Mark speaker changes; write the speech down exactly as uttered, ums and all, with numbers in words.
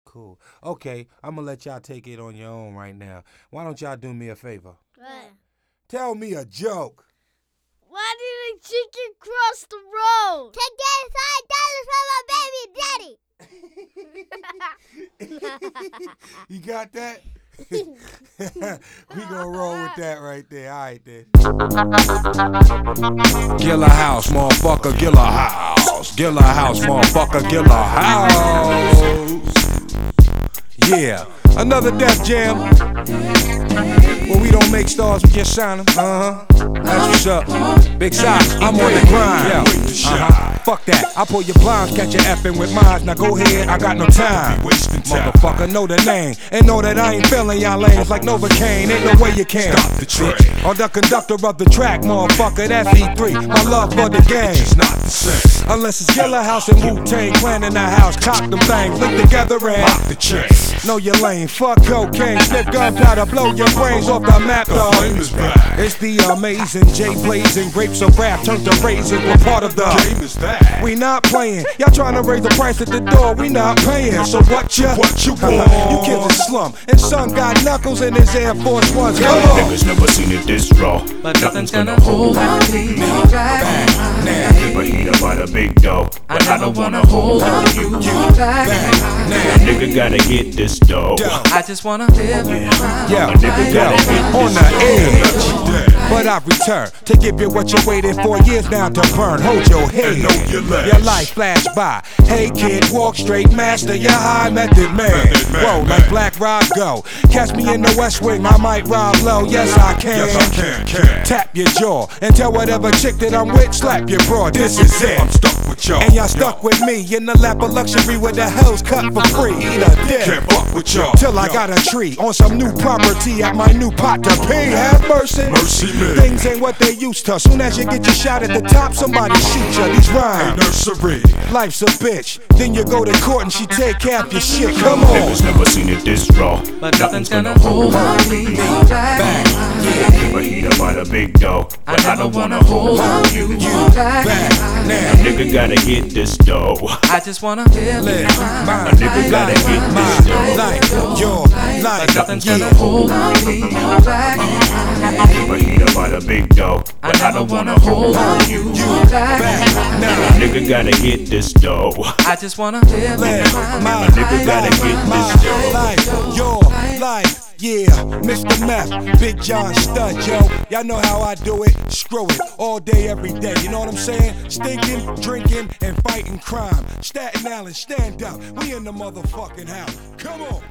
Speaker 1: cool. Okay, I'm gonna let y'all take it on your own right now. Why don't y'all do me a favor?
Speaker 2: What?
Speaker 1: Tell me a joke.
Speaker 2: Why did a chicken cross the road?
Speaker 3: To get five dollars from my baby daddy.
Speaker 1: You got that? We gonna roll with that right there. All right, then. Gilla House, motherfucker, Gilla House. Gilla House, motherfucker, Gilla House. Yeah, another Def Jam. Well, we don't make stars, we just shine them. Uh-huh. That's what's up. Big shots, I'm on the grind. Yeah. Uh-huh. Fuck that. I pull your blinds, catch you effing with mines. Now go ahead, I got no time. Motherfucker, know the name. And know that I ain't feeling y'all lanes like Novocaine. Ain't no way you can. Stop the train. Or the conductor of the track, motherfucker. That's E three. My love for the game. It's not the same. Unless it's Gilla House and Wu-Tang Clan in the house. Cock them things, link together and lock the chain. Know your lane. Fuck cocaine. Snip gunpowder, blow your brains off the map, dog. It's the amazing J blazing grapes of rap turned to raisin. We're part of the game is that. We not playing. Y'all trying to raise the price at the door. We not paying. So what you? What you want? You kids are slum. And son got knuckles in his Air Force Ones. Come on.
Speaker 4: Niggas never seen it this raw,
Speaker 5: but nothing's gonna hold me back.
Speaker 4: Now keep a heater by the big dough, but I don't wanna hold you back. Now nigga gotta get this dough.
Speaker 5: I just wanna live.
Speaker 1: Yeah,
Speaker 4: a nigga gotta get
Speaker 1: on
Speaker 4: this
Speaker 1: the edge. But I return to give you what you waited for years now to burn. Hold your head. Your life flash by. Hey kid, walk straight, master your high method man. Whoa, like Black Rob go. Catch me in the West Wing, I might rob low. Yes I can.
Speaker 4: Yes I can, can.
Speaker 1: Tap your jaw and tell whatever chick that I'm with, slap your bra. This is it.
Speaker 4: I'm stuck with y'all.
Speaker 1: And y'all stuck with me in the lap of luxury with the hoes cut for free. Eat a dick.
Speaker 4: Can't fuck with y'all.
Speaker 1: Till I got a tree on some new property at my new pot to pay. Have mercy.
Speaker 4: Mercy me.
Speaker 1: Things ain't what they used to. Soon as you get your shot at the top, somebody shoot ya. These rhymes.
Speaker 4: Hey, nursery.
Speaker 1: Life's a bitch. Then you go to court and she take half your shit. Come on.
Speaker 4: Niggas never seen it this raw,
Speaker 5: but nothing's gonna hold me back.
Speaker 4: Keep a heater by the big dough, but I don't wanna hold you
Speaker 1: back.
Speaker 4: Now nigga gotta get this dough.
Speaker 5: I just wanna live.
Speaker 1: Live my
Speaker 4: A nigga gotta get this dough.
Speaker 1: life, your life.
Speaker 5: But nothing's gonna hold me back.
Speaker 4: Keep a heater by the big dough, but I don't wanna hold you
Speaker 1: back.
Speaker 4: Now nigga gotta get this dough.
Speaker 5: I just wanna live.
Speaker 1: Live my
Speaker 4: A nigga gotta get this dough.
Speaker 1: life, your life. Yeah, Mister Meth, Big John Stud, yo. Y'all know how I do it. Screw it, all day, every day. You know what I'm saying? Stinking, drinking, and fighting crime. Staten Island, stand up. We in the motherfucking house. Come on.